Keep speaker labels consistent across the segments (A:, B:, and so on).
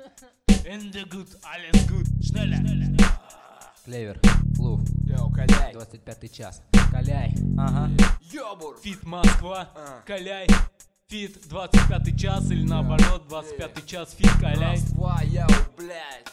A: In the good, alles gut. Schneller.
B: Клевер, Флув,
C: Йоу, Каляй.
B: 25-й час. Каляй, ага.
C: Ёбур.
A: Фит Москва, Каляй. Фит 25-й час или наоборот 25-й час фит Каляй.
C: Москва, йоу, блядь.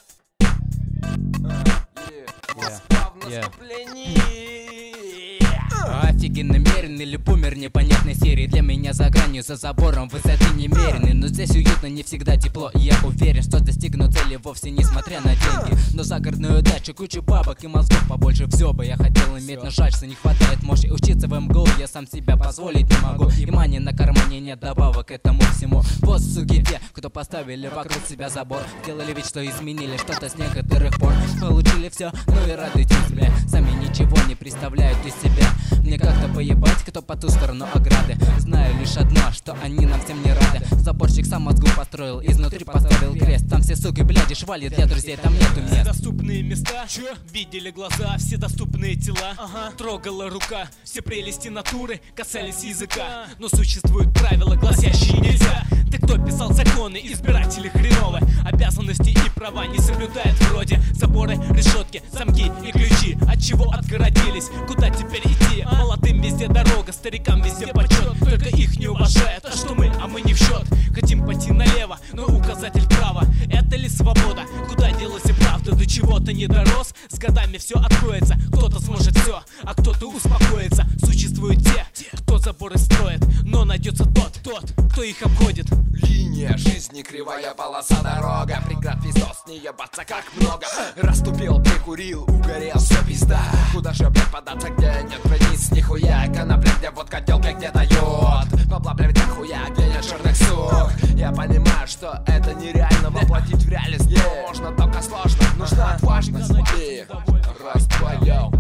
C: Москва в наступлении.
B: Офигенно меренный или бумер непонятной серии. Для меня за гранью, за забором высоты немеренный. Но здесь уютно, не всегда тепло. И я уверен, что достигну цели вовсе несмотря на деньги. Но загородную дачу, кучу бабок и мозгов побольше. Все бы я хотел иметь, но жаль, что не хватает мощи. Учиться в МГУ я сам себя позволить не могу. И мани на кармане нет добавок к этому всему. Вот суки те, кто поставили вокруг себя забор. Делали вид, что изменили что-то с некоторых пор. Получили все, ну и радуйтесь, бля. Сами ничего не представляют из себя. Мне как-то поебать, кто по ту сторону ограды. Знаю лишь одно, что они нам всем не рады. Заборщик сам мозгу построил, изнутри поставил крест. Там все суки, бляди, швали для друзей, там нету мест.
A: Доступные места, видели глаза, все доступные тела. Трогала рука, все прелести натуры касались языка. Но существуют правила, гласящие нельзя. Ты кто писал законы, избиратели хреновы. Обязанности и права не соблюдают вроде. Заборы, решетки, замки и ключи. От чего отгородились, куда теперь идти? Молодым везде дорога, старикам везде почет. Только их не уважают, а что мы, а мы не в счет. Хотим пойти налево, но указатель вправо. Это ли свобода? Куда делась и правда? До чего-то не дорос, с годами все откроется. Кто-то сможет все, а кто-то успокоится. Существуют те, кто заборы строит, но найдется тот, кто их обходит.
C: Линия жизни, кривая полоса, дорога. Преград весос, не ебаться как много. Раступил, прикурил, угорел, все пизда. Куда же, блядь, податься, где нет границ, нихуя. Конопля, где водка, телка, где дает. Бабла, блядь, хуя, где нет жирных сук. Я понимаю, что это нереально воплотить в реальность. Но можно только сложно, нужна отважность. И раз, два, йоу.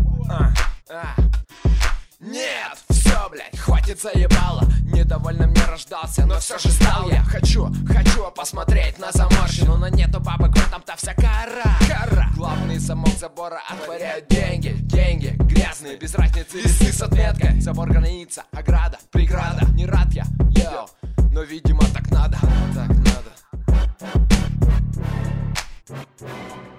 C: Нет, все, блядь, хватит заебало. Недовольным не рождался, но все же стал я. Хочу посмотреть на заморщину, но нету бабок, в этом-то вся кора. Главный замок забора отворяют деньги грязные, без разницы листы с отметкой. Забор, граница, ограда, преграда. Не рад я, йоу, но видимо так надо. Так надо.